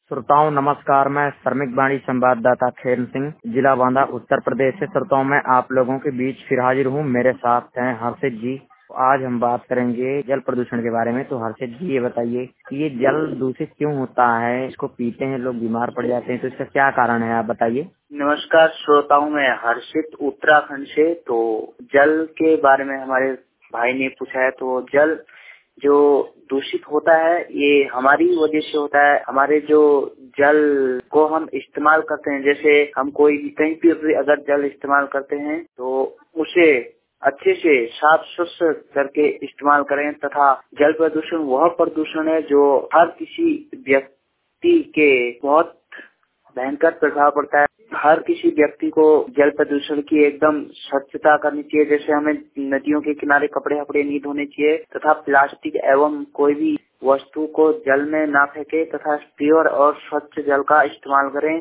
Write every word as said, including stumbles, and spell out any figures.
श्रोताओं नमस्कार, मैं श्रमिक वाणी संवाददाता खेम सिंह, जिला बांदा, उत्तर प्रदेश से। श्रोताओं मैं आप लोगों के बीच फिर हाजिर हूँ। मेरे साथ हैं हर्षित जी। आज हम बात करेंगे जल प्रदूषण के बारे में। तो हर्षित जी ये बताइए कि ये जल दूषित क्यों होता है? इसको पीते हैं लोग, बीमार पड़ जाते हैं, तो इसका क्या कारण है, आप बताइए। नमस्कार श्रोताओं, मैं हर्षित उत्तराखंड से। तो जल के बारे में हमारे भाई ने पूछा है। तो जल जो दूषित होता है ये हमारी वजह से होता है। हमारे जो जल को हम इस्तेमाल करते हैं, जैसे हम कोई भी कहीं पे भी अगर जल इस्तेमाल करते हैं तो उसे अच्छे से साफ स्वच्छ करके इस्तेमाल करें। तथा जल प्रदूषण वह प्रदूषण है जो हर किसी व्यक्ति के बहुत भयंकर प्रभाव पड़ता है। हर किसी व्यक्ति को जल प्रदूषण की एकदम स्वच्छता करनी चाहिए। जैसे हमें नदियों के किनारे कपड़े कपड़े नहीं धोने चाहिए तथा प्लास्टिक एवं कोई भी वस्तु को जल में ना फेंके तथा प्योर और स्वच्छ जल का इस्तेमाल करें।